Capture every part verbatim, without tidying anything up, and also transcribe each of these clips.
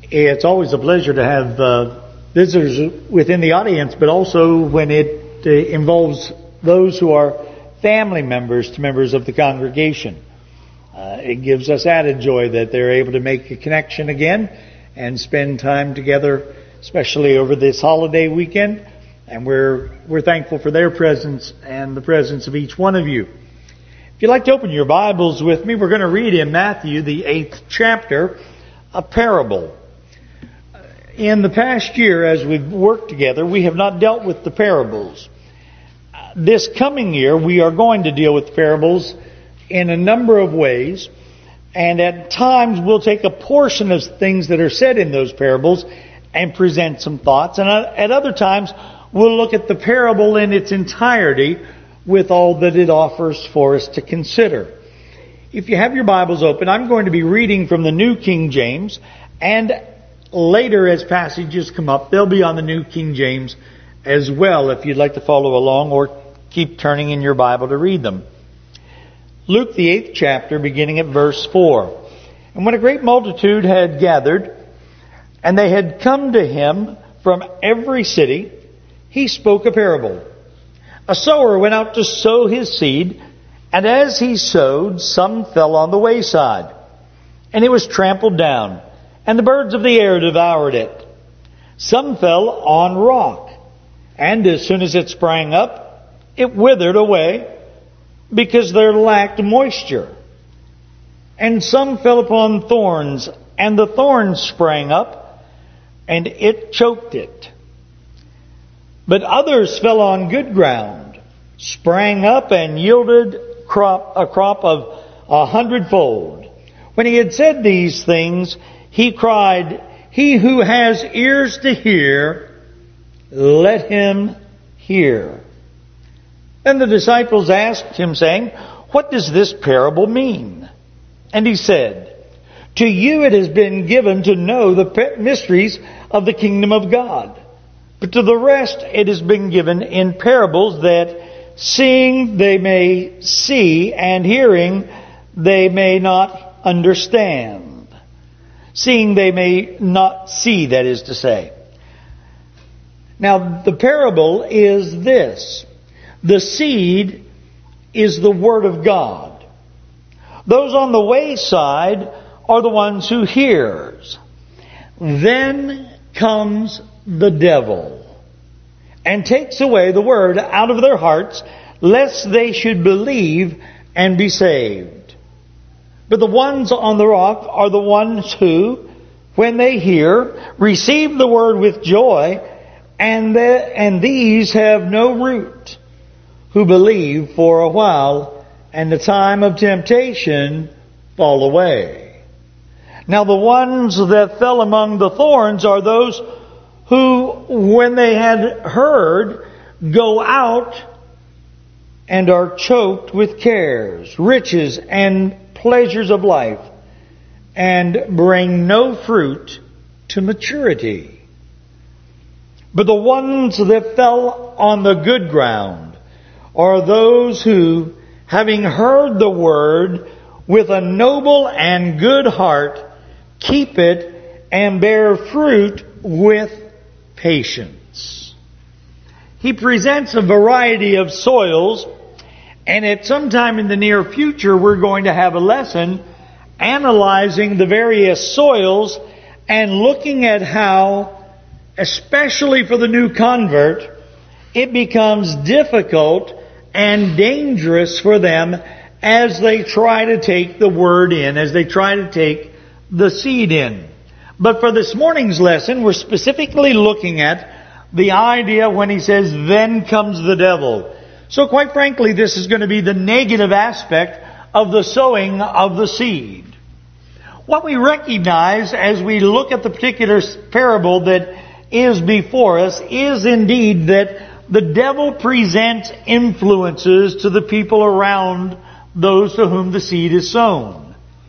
It's always a pleasure to have uh, visitors within the audience, but also when it uh, involves those who are family members to members of the congregation. Uh, it gives us added joy that they're able to make a connection again and spend time together, especially over this holiday weekend. And we're we're thankful for their presence and the presence of each one of you. If you'd like to open your Bibles with me, we're going to read in Matthew, the eighth chapter, a parable. In the past year, as we've worked together, we have not dealt with the parables. This coming year, we are going to deal with parables in a number of ways. And at times, we'll take a portion of things that are said in those parables and present some thoughts. And at other times, we'll look at the parable in its entirety with all that it offers for us to consider. If you have your Bibles open, I'm going to be reading from the New King James, and later as passages come up, they'll be on the New King James as well if you'd like to follow along or keep turning in your Bible to read them. Luke, the eighth chapter, beginning at verse four. And when a great multitude had gathered, and they had come to him from every city, he spoke a parable. A sower went out to sow his seed, and as he sowed, some fell on the wayside, and it was trampled down, and the birds of the air devoured it. Some fell on rock, and as soon as it sprang up, it withered away, because there lacked moisture. And some fell upon thorns, and the thorns sprang up, and it choked it. But others fell on good ground, sprang up, and yielded crop, a crop of a hundredfold. When he had said these things, he cried, "He who has ears to hear, let him hear." Then the disciples asked him, saying, "What does this parable mean?" And he said, "To you it has been given to know the mysteries of the kingdom of God. But to the rest it has been given in parables, that seeing they may see, and hearing they may not understand." Seeing they may not see, that is to say. Now the parable is this. The seed is the Word of God. Those on the wayside are the ones who hears. Then comes the devil and takes away the word out of their hearts, lest they should believe and be saved. But the ones on the rock are the ones who, when they hear, receive the word with joy, and, the, and these have no root, who believe for a while, and the time of temptation fall away. Now the ones that fell among the thorns are those who, when they had heard, go out and are choked with cares, riches, and pleasures of life, and bring no fruit to maturity. But the ones that fell on the good ground are those who, having heard the word with a noble and good heart, keep it and bear fruit with patience. He presents a variety of soils, and at some time in the near future we're going to have a lesson analyzing the various soils and looking at how, especially for the new convert, it becomes difficult and dangerous for them as they try to take the word in, as they try to take the seed in. But for this morning's lesson, we're specifically looking at the idea when he says, "Then comes the devil." So quite frankly, this is going to be the negative aspect of the sowing of the seed. What we recognize as we look at the particular parable that is before us is indeed that the devil presents influences to the people around those to whom the seed is sown.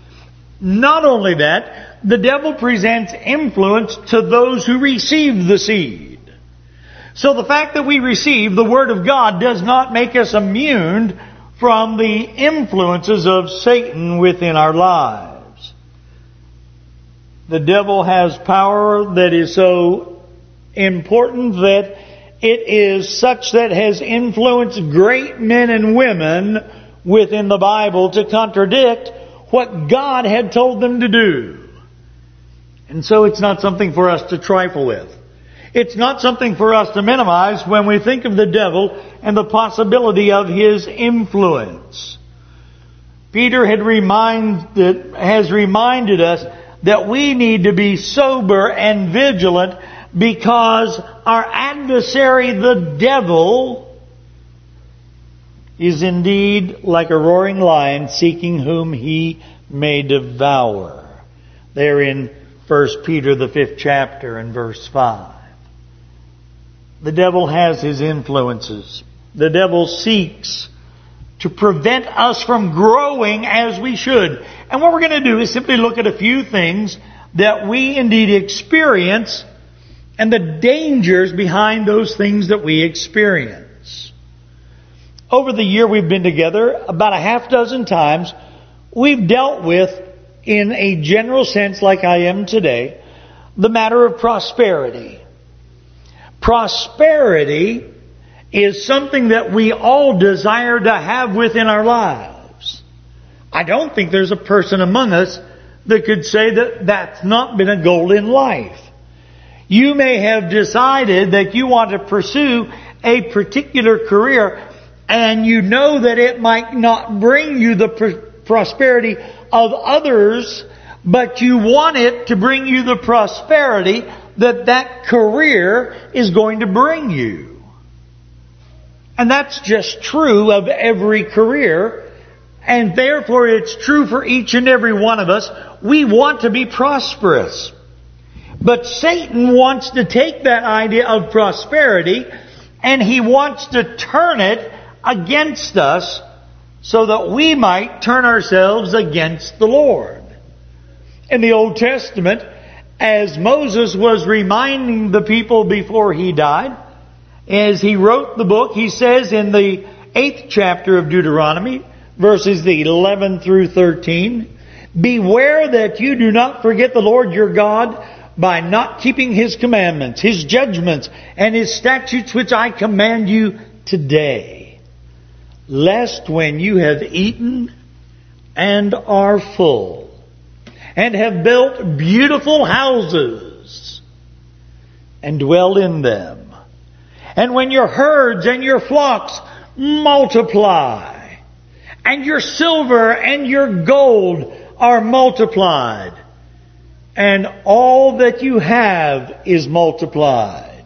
Not only that, the devil presents influence to those who receive the seed. So the fact that we receive the Word of God does not make us immune from the influences of Satan within our lives. The devil has power that is so important that it is such that has influenced great men and women within the Bible to contradict what God had told them to do. And so it's not something for us to trifle with. It's not something for us to minimize when we think of the devil and the possibility of his influence. Peter had reminded, has reminded us that we need to be sober and vigilant because our adversary, the devil, is indeed like a roaring lion seeking whom he may devour. There in First Peter, the fifth chapter, and verse five. The devil has his influences. The devil seeks to prevent us from growing as we should. And what we're going to do is simply look at a few things that we indeed experience and the dangers behind those things that we experience. Over the year we've been together, about a half dozen times, we've dealt with, in a general sense like I am today, the matter of prosperity. Prosperity is something that we all desire to have within our lives. I don't think there's a person among us that could say that that's not been a goal in life. You may have decided that you want to pursue a particular career and you know that it might not bring you the pr- prosperity of others, but you want it to bring you the prosperity that that career is going to bring you. And that's just true of every career. And therefore it's true for each and every one of us. We want to be prosperous. But Satan wants to take that idea of prosperity and he wants to turn it against us so that we might turn ourselves against the Lord. In the Old Testament, as Moses was reminding the people before he died, as he wrote the book, he says in the eighth chapter of Deuteronomy, verses the eleven through thirteen, beware that you do not forget the Lord your God by not keeping His commandments, His judgments, and His statutes which I command you today, lest when you have eaten and are full, and have built beautiful houses, and dwell in them, and when your herds and your flocks multiply, and your silver and your gold are multiplied, and all that you have is multiplied.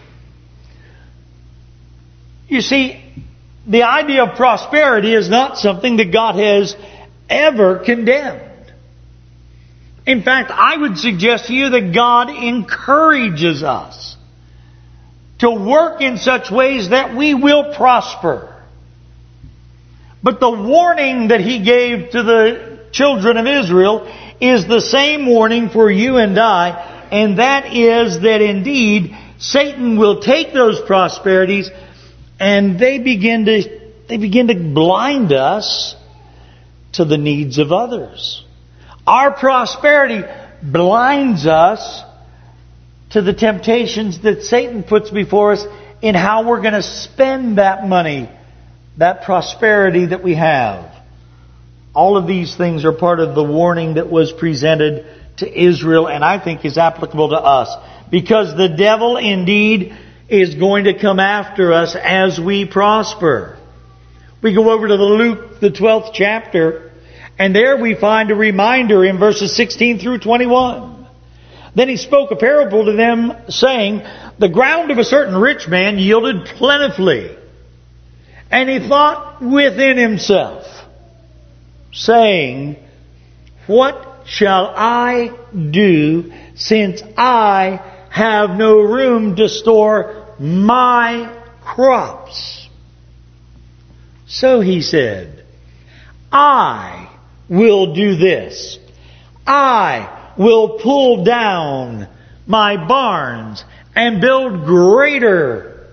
You see, the idea of prosperity is not something that God has ever condemned. In fact, I would suggest to you that God encourages us to work in such ways that we will prosper. But the warning that He gave to the children of Israel is the same warning for you and I, and that is that indeed Satan will take those prosperities and they begin to they begin to blind us to the needs of others. Our prosperity blinds us to the temptations that Satan puts before us in how we're going to spend that money, that prosperity that we have. All of these things are part of the warning that was presented to Israel, and I think is applicable to us. Because the devil indeed is going to come after us as we prosper. We go over to the Luke, the twelfth chapter, and there we find a reminder in verses sixteen through twenty-one. Then he spoke a parable to them, saying, the ground of a certain rich man yielded plentifully. And he thought within himself, saying, what shall I do, since I have no room to store my crops? So he said, I will do this. I will pull down my barns and build greater.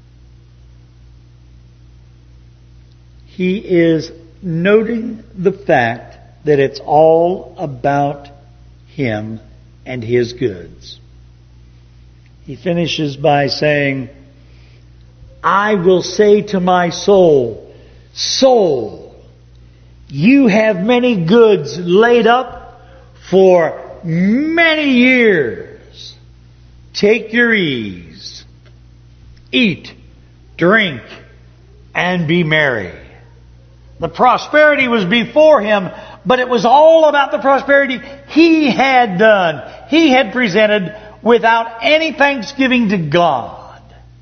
He is noting the fact that it's all about him and his goods. He finishes by saying, I will say to my soul, soul, you have many goods laid up for many years. Take your ease. Eat, drink, and be merry. The prosperity was before him, but it was all about the prosperity he had done. He had presented without any thanksgiving to God.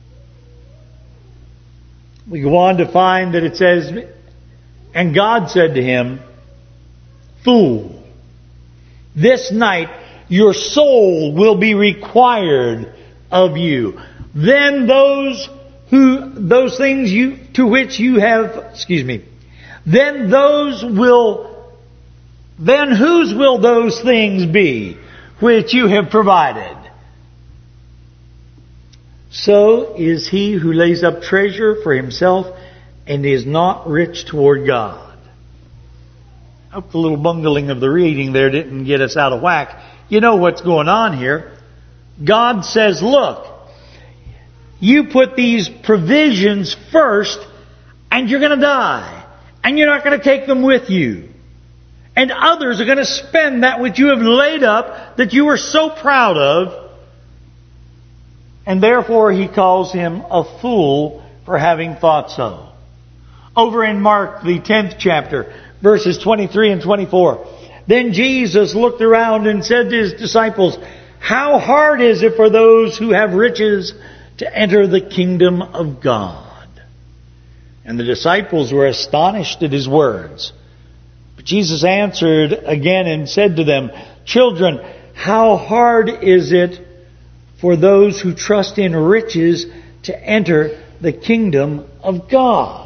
We go on to find that it says, and God said to him, fool, this night your soul will be required of you. Then those who, those things you, to which you have, excuse me, then those will, then whose will those things be which you have provided? So is he who lays up treasure for himself and is not rich toward God. I hope the little bungling of the reading there didn't get us out of whack. You know what's going on here. God says, look, you put these provisions first and you're going to die. And you're not going to take them with you. And others are going to spend that which you have laid up that you are so proud of. And therefore he calls him a fool for having thought so. Over in Mark, the tenth chapter, verses twenty-three and twenty-four. Then Jesus looked around and said to his disciples, how hard is it for those who have riches to enter the kingdom of God? And the disciples were astonished at his words. But Jesus answered again and said to them, children, how hard is it for those who trust in riches to enter the kingdom of God?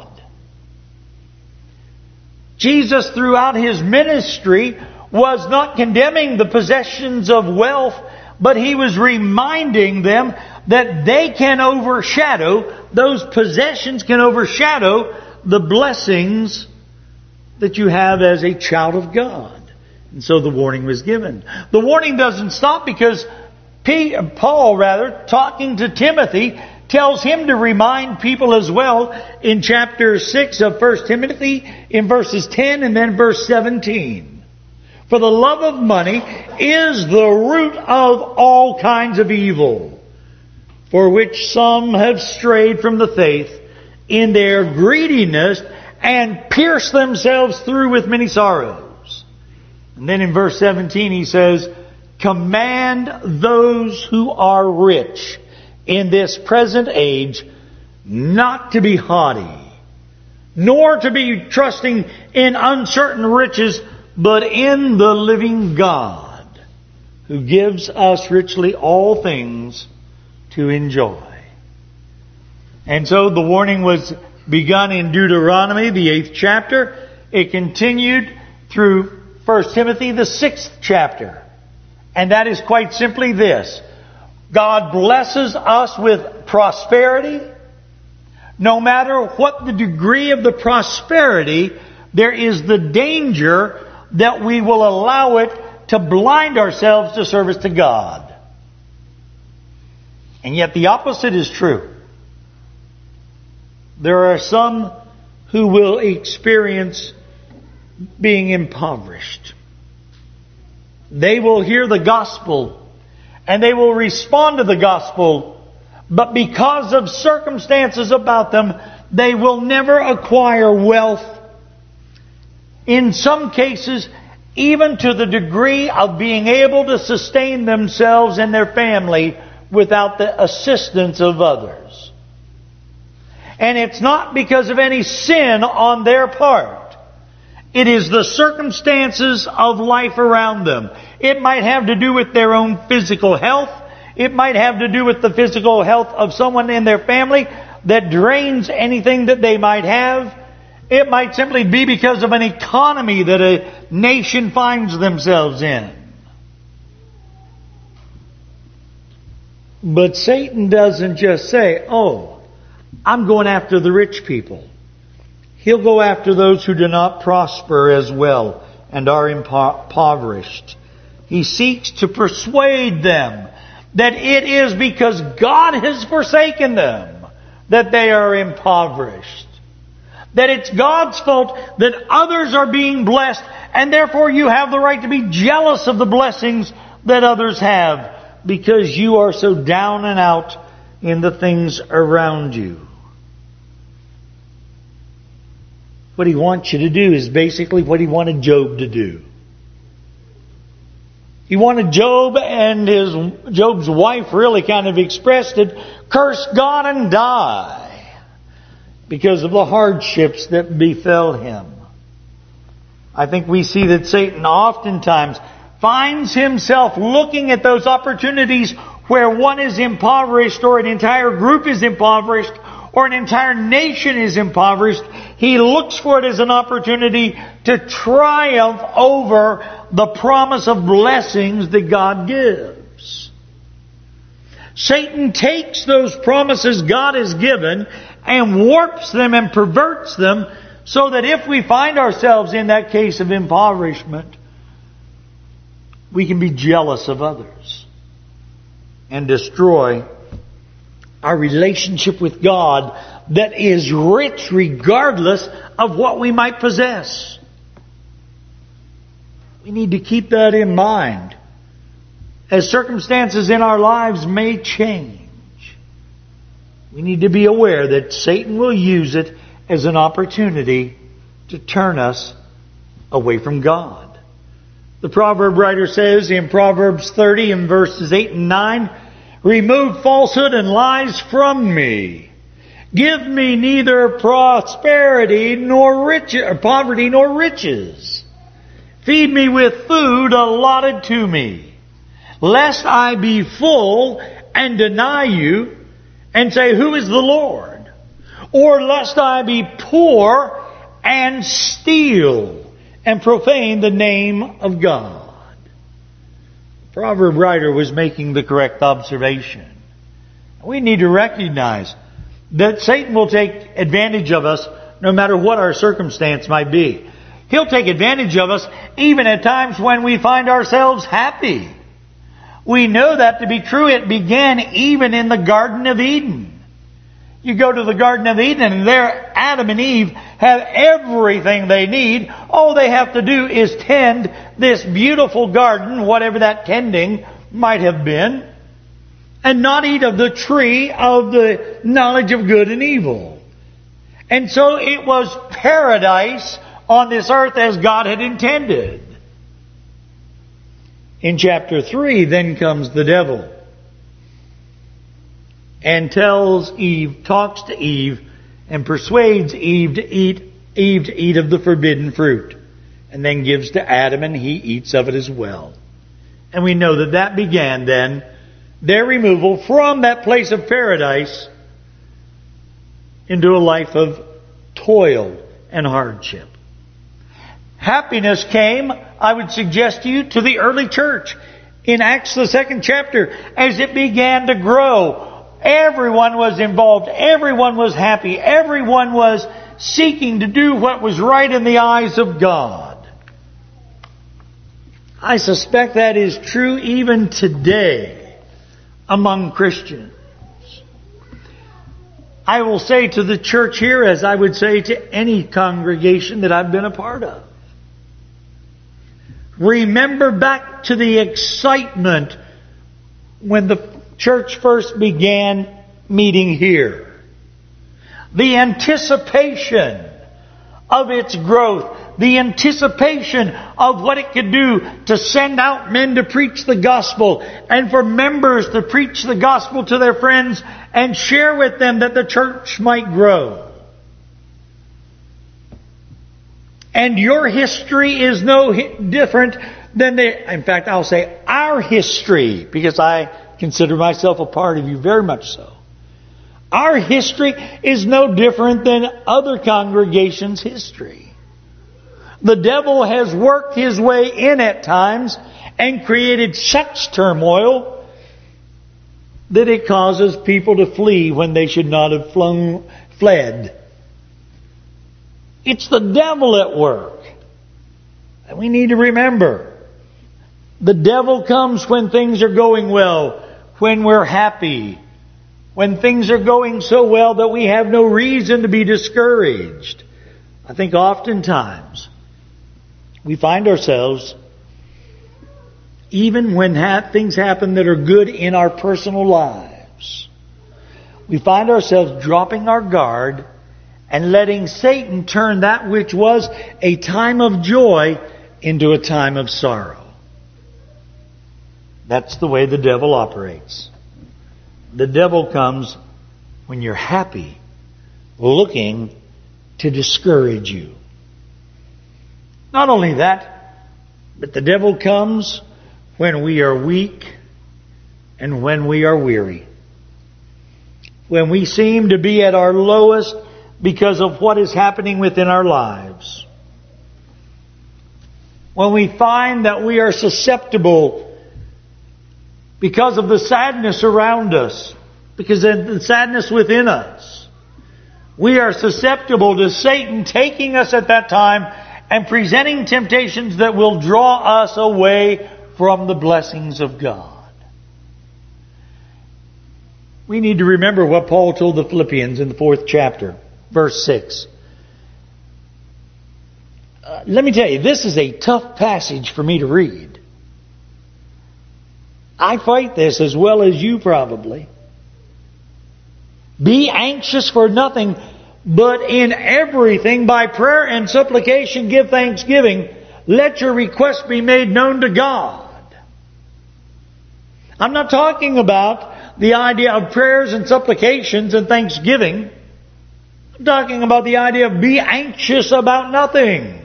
Jesus, throughout his ministry, was not condemning the possessions of wealth, but he was reminding them that they can overshadow, those possessions can overshadow the blessings that you have as a child of God. And so the warning was given. The warning doesn't stop because Paul, rather, talking to Timothy, tells him to remind people as well in chapter six of First Timothy in verses ten and then verse seventeen. For the love of money is the root of all kinds of evil, for which some have strayed from the faith in their greediness and pierced themselves through with many sorrows. And then in verse seventeen he says, command those who are rich in this present age not to be haughty, nor to be trusting in uncertain riches, but in the living God, who gives us richly all things to enjoy. And so the warning was begun in Deuteronomy, the eighth chapter. It continued through First Timothy, the sixth chapter. And that is quite simply this. God blesses us with prosperity. No matter what the degree of the prosperity, there is the danger that we will allow it to blind ourselves to service to God. And yet the opposite is true. There are some who will experience being impoverished. They will hear the gospel and they will respond to the gospel, but because of circumstances about them, they will never acquire wealth. In some cases, even to the degree of being able to sustain themselves and their family without the assistance of others. And it's not because of any sin on their part. It is the circumstances of life around them. It might have to do with their own physical health. It might have to do with the physical health of someone in their family that drains anything that they might have. It might simply be because of an economy that a nation finds themselves in. But Satan doesn't just say, oh, I'm going after the rich people. He'll go after those who do not prosper as well and are impoverished. he seeks to persuade them that it is because God has forsaken them that they are impoverished. That it's God's fault that others are being blessed, and therefore you have the right to be jealous of the blessings that others have because you are so down and out in the things around you. What he wants you to do is basically what he wanted Job to do. He wanted Job, and his Job's wife really kind of expressed it, curse God and die because of the hardships that befell him. I think we see that Satan oftentimes finds himself looking at those opportunities where one is impoverished, or an entire group is impoverished, or an entire nation is impoverished. He looks for it as an opportunity to triumph over the promise of blessings that God gives. Satan takes those promises God has given and warps them and perverts them, so that if we find ourselves in that case of impoverishment, we can be jealous of others and destroy our relationship with God that is rich regardless of what we might possess. We need to keep that in mind as circumstances in our lives may change. We need to be aware that Satan will use it as an opportunity to turn us away from God. The proverb writer says in Proverbs thirty and verses eight and nine, remove falsehood and lies from me. Give me neither prosperity nor riches, or poverty nor riches. Feed me with food allotted to me, lest I be full and deny you and say, who is the Lord? Or lest I be poor and steal and profane the name of God. The proverb writer was making the correct observation. We need to recognize that Satan will take advantage of us no matter what our circumstance might be. He'll take advantage of us even at times when we find ourselves happy. We know that to be true. It began even in the Garden of Eden. You go to the Garden of Eden and there Adam and Eve have everything they need. All they have to do is tend this beautiful garden, whatever that tending might have been, and not eat of the tree of the knowledge of good and evil. And so it was paradise on this earth as God had intended. In chapter three, then comes the devil and tells Eve, talks to Eve, and persuades Eve to eat, Eve to eat of the forbidden fruit, and then gives to Adam, and he eats of it as well. And we know that that began then their removal from that place of paradise into a life of toil and hardship. Happiness came, I would suggest to you, to the early church. In Acts, the second chapter, as it began to grow, everyone was involved. Everyone was happy. Everyone was seeking to do what was right in the eyes of God. I suspect that is true even today among Christians. I will say to the church here, as I would say to any congregation that I've been a part of, remember back to the excitement when the church first began meeting here. The anticipation of its growth. The anticipation of what it could do to send out men to preach the gospel, and for members to preach the gospel to their friends and share with them that the church might grow. And your history is no different than the, in fact, I'll say our history, because I consider myself a part of you, very much so. Our history is no different than other congregations' history. The devil has worked his way in at times and created such turmoil that it causes people to flee when they should not have flown, fled. It's the devil at work. And we need to remember The devil comes when things are going well, when we're happy, when things are going so well that we have no reason to be discouraged. I think oftentimes we find ourselves, even when ha- things happen that are good in our personal lives, we find ourselves dropping our guard and letting Satan turn that which was a time of joy into a time of sorrow. That's the way the devil operates. The devil comes when you're happy, looking to discourage you. Not only that, but the devil comes when we are weak and when we are weary. When we seem to be at our lowest because of what is happening within our lives. When we find that we are susceptible because of the sadness around us, because of the sadness within us. We are susceptible to Satan taking us at that time and presenting temptations that will draw us away from the blessings of God. We need to remember what Paul told the Philippians in the fourth chapter, verse six. Uh, let me tell you, this is a tough passage for me to read. I fight this as well as you probably. Be anxious for nothing, but in everything by prayer and supplication give thanksgiving. Let your requests be made known to God. I'm not talking about the idea of prayers and supplications and thanksgiving. I'm talking about the idea of be anxious about nothing.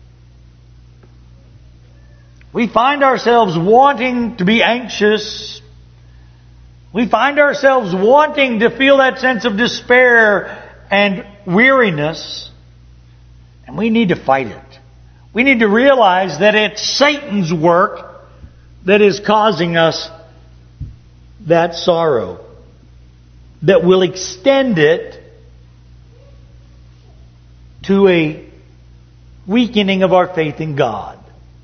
We find ourselves wanting to be anxious. We find ourselves wanting to feel that sense of despair and weariness. And we need to fight it. We need to realize that it's Satan's work that is causing us that sorrow, that will extend it to a weakening of our faith in God.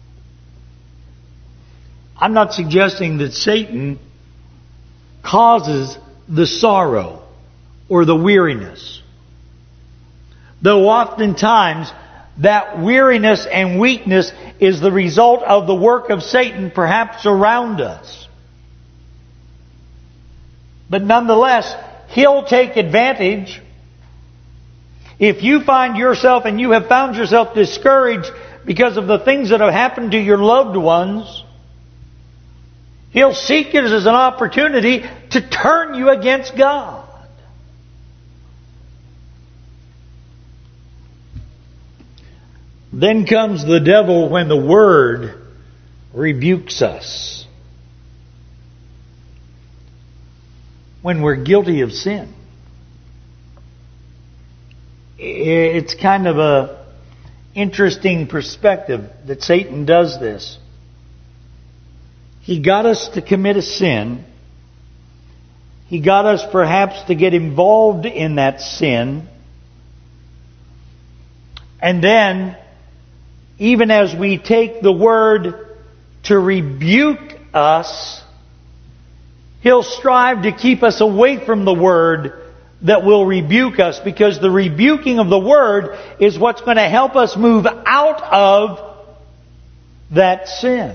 I'm not suggesting that Satan causes the sorrow or the weariness. Though oftentimes that weariness and weakness is the result of the work of Satan perhaps around us. But nonetheless, he'll take advantage. If you find yourself and you have found yourself discouraged because of the things that have happened to your loved ones, he'll seek it as an opportunity to turn you against God. Then comes the devil when the Word rebukes us. When we're guilty of sin. It's kind of a interesting perspective that Satan does this. He got us to commit a sin. He got us perhaps to get involved in that sin. And then, even as we take the Word to rebuke us, he'll strive to keep us away from the Word that will rebuke us, because the rebuking of the Word is what's going to help us move out of that sin.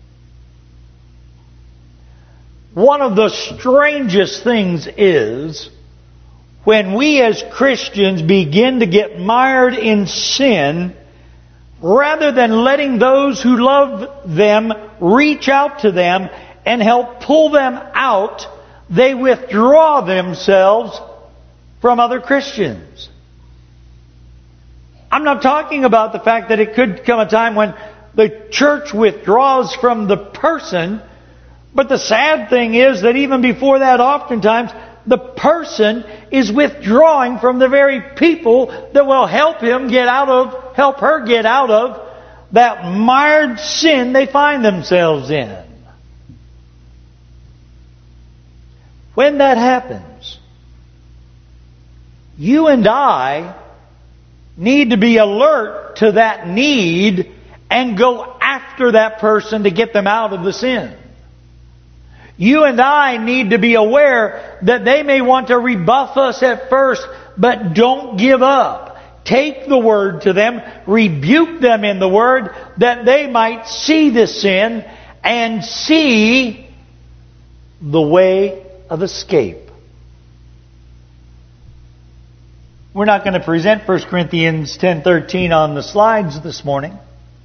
One of the strangest things is when we as Christians begin to get mired in sin, rather than letting those who love them reach out to them and help pull them out, they withdraw themselves from other Christians. I'm not talking about the fact that it could come a time when the church withdraws from the person, but the sad thing is that even before that, oftentimes, the person is withdrawing from the very people that will help him get out of, help her get out of that mired sin they find themselves in. When that happens, you and I need to be alert to that need and go after after that person to get them out of the sin. You and I need to be aware that they may want to rebuff us at first, but don't give up. Take the Word to them, rebuke them in the Word, that they might see the sin and see the way of escape. We're not going to present First Corinthians ten thirteen on the slides this morning.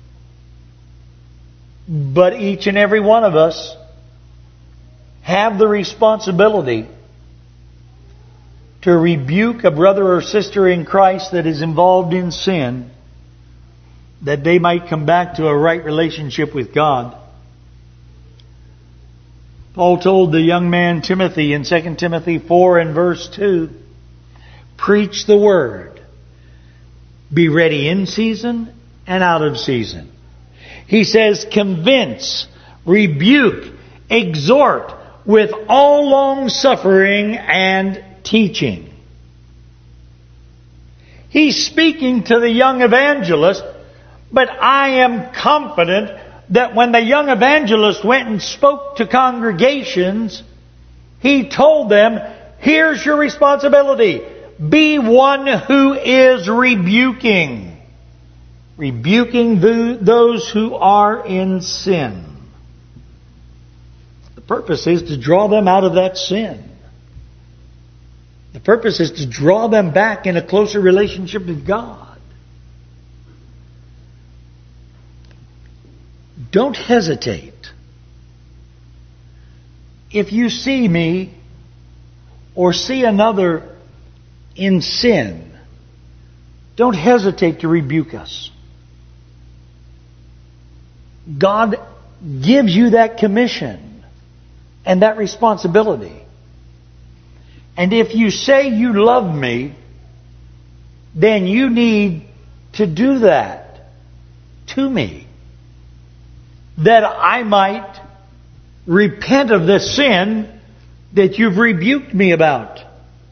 But each and every one of us have the responsibility to rebuke a brother or sister in Christ that is involved in sin, that they might come back to a right relationship with God. Paul told the young man Timothy in Second Timothy four and verse two, preach the Word. Be ready in season and out of season. He says, convince, rebuke, exhort with all long suffering and teaching. He's speaking to the young evangelist, but I am confident that when the young evangelist went and spoke to congregations, he told them, here's your responsibility. Be one who is rebuking. Rebuking those who are in sin. The purpose is to draw them out of that sin. The purpose is to draw them back in a closer relationship with God. Don't hesitate. If you see me or see another in sin, don't hesitate to rebuke us. God gives you that commission and that responsibility. And if you say you love me, then you need to do that to me, that I might repent of the sin that you've rebuked me about.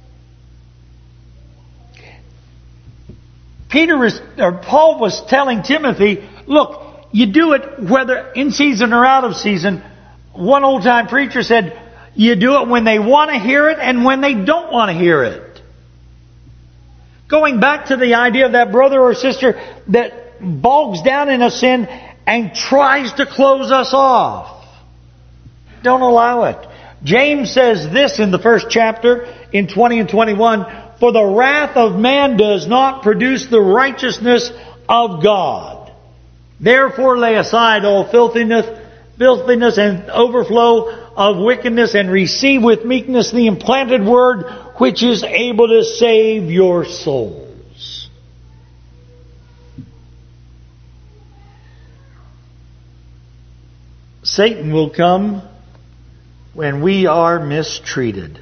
Peter was, or Paul was telling Timothy, look, you do it whether in season or out of season. One old-time preacher said, you do it when they want to hear it and when they don't want to hear it. Going back to the idea of that brother or sister that bogs down in a sin and tries to close us off. Don't allow it. James says this in the first chapter, in twenty and twenty-one, for the wrath of man does not produce the righteousness of God. Therefore lay aside all filthiness, filthiness and overflow of wickedness, and receive with meekness the implanted word, which is able to save your souls. Satan will come when we are mistreated.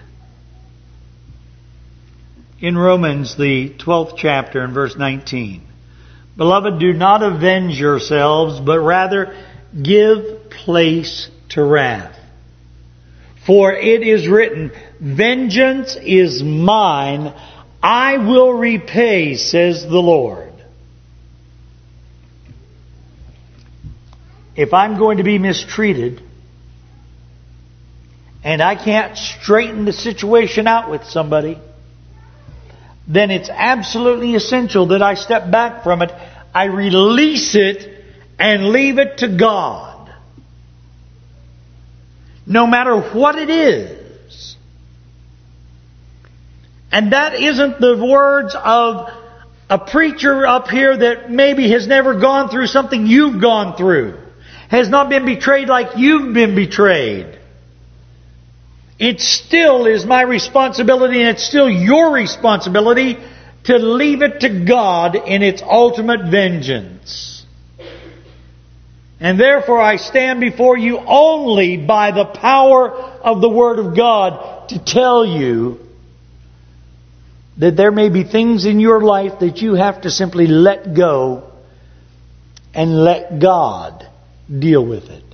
In Romans, the twelfth chapter, and verse nineteen. Beloved, do not avenge yourselves, but rather give place to wrath. For it is written, vengeance is mine, I will repay, says the Lord. If I'm going to be mistreated, and I can't straighten the situation out with somebody, then it's absolutely essential that I step back from it. I release it and leave it to God. No matter what it is. And that isn't the words of a preacher up here that maybe has never gone through something you've gone through. Has not been betrayed like you've been betrayed. It still is my responsibility, and it's still your responsibility to leave it to God in its ultimate vengeance. And therefore I stand before you only by the power of the Word of God to tell you that there may be things in your life that you have to simply let go and let God deal with it.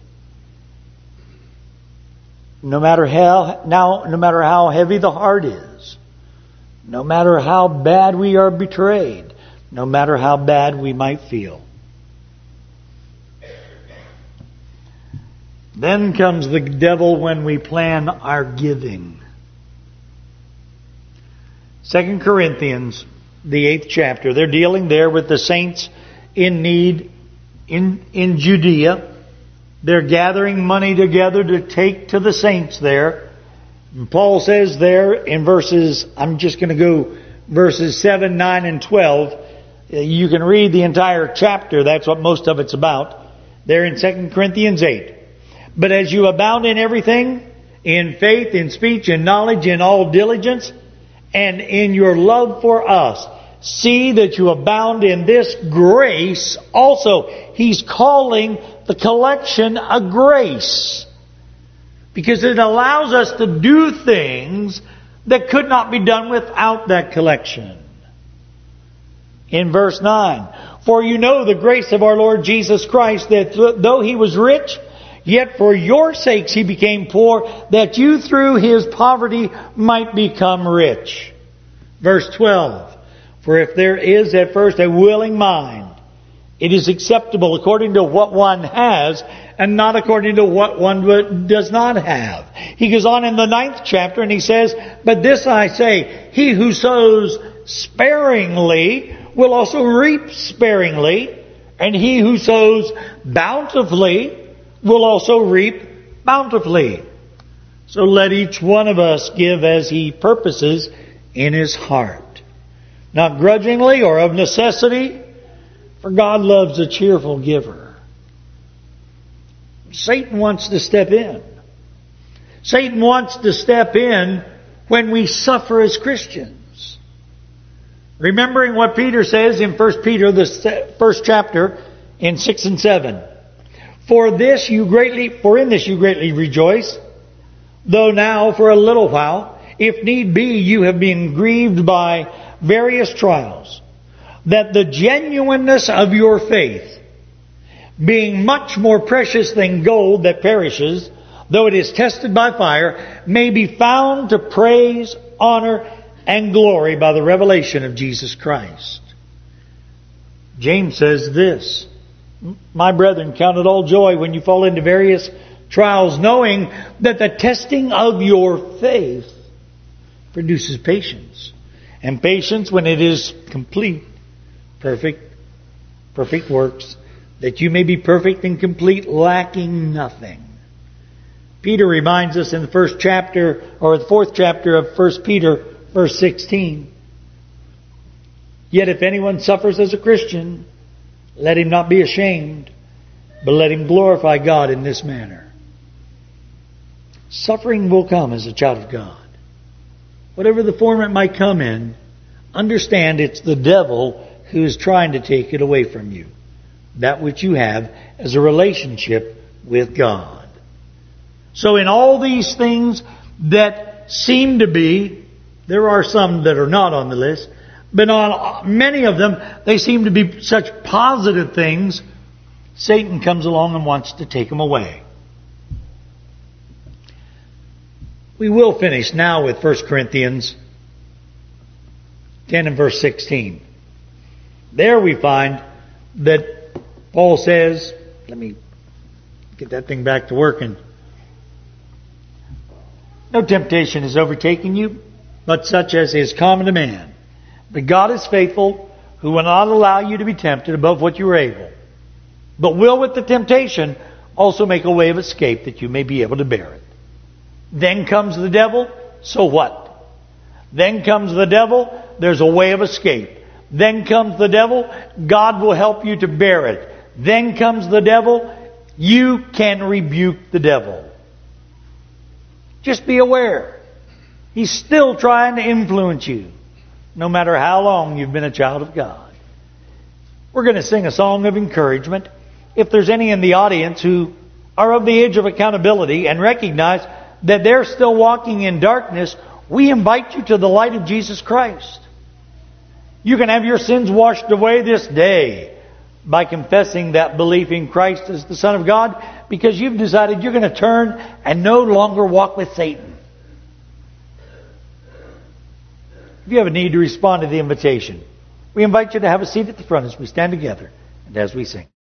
No matter how now, no matter how heavy the heart is, no matter how bad we are betrayed, no matter how bad we might feel. Then comes the devil when we plan our giving. Second Corinthians, the eighth chapter. They're dealing there with the saints in need in, in Judea. They're gathering money together to take to the saints there. And Paul says there in verses, I'm just going to go verses seven, nine, and twelve. You can read the entire chapter. That's what most of it's about. There in Second Corinthians eight. But as you abound in everything, in faith, in speech, in knowledge, in all diligence, and in your love for us, see that you abound in this grace also. He's calling the collection a grace, because it allows us to do things that could not be done without that collection. In verse nine, for you know the grace of our Lord Jesus Christ, that though He was rich, yet for your sakes He became poor, that you through His poverty might become rich. Verse twelve, for if there is at first a willing mind, it is acceptable according to what one has, and not according to what one does not have. He goes on in the ninth chapter and he says, but this I say, he who sows sparingly will also reap sparingly, and he who sows bountifully will also reap bountifully. So let each one of us give as he purposes in his heart, not grudgingly or of necessity, for God loves a cheerful giver. Satan wants to step in. Satan wants to step in when we suffer as Christians. Remembering what Peter says in First Peter, the first chapter, in six and seven. For this you greatly, for in this you greatly rejoice, though now for a little while, if need be, you have been grieved by various trials, that the genuineness of your faith, being much more precious than gold that perishes, though it is tested by fire, may be found to praise, honor, and glory by the revelation of Jesus Christ. James says this, my brethren, count it all joy when you fall into various trials, knowing that the testing of your faith produces patience. And patience, when it is complete, perfect, perfect works, that you may be perfect and complete, lacking nothing. Peter reminds us in the first chapter, or the fourth chapter of First Peter, verse sixteen. Yet if anyone suffers as a Christian, let him not be ashamed, but let him glorify God in this manner. Suffering will come as a child of God. Whatever the form it might come in, understand it's the devil who is trying to take it away from you. That which you have as a relationship with God. So in all these things that seem to be, there are some that are not on the list, but on many of them, they seem to be such positive things, Satan comes along and wants to take them away. We will finish now with First Corinthians ten and verse sixteen. There we find that Paul says, let me get that thing back to working. No temptation has overtaken you, but such as is common to man. But God is faithful, who will not allow you to be tempted above what you are able, but will with the temptation also make a way of escape that you may be able to bear it. Then comes the devil, so what? Then comes the devil, there's a way of escape. Then comes the devil, God will help you to bear it. Then comes the devil, you can rebuke the devil. Just be aware. He's still trying to influence you, no matter how long you've been a child of God. We're going to sing a song of encouragement. If there's any in the audience who are of the age of accountability and recognize that they're still walking in darkness, we invite you to the light of Jesus Christ. You can have your sins washed away this day by confessing that belief in Christ as the Son of God, because you've decided you're going to turn and no longer walk with Satan. If you have a need to respond to the invitation, we invite you to have a seat at the front as we stand together and as we sing.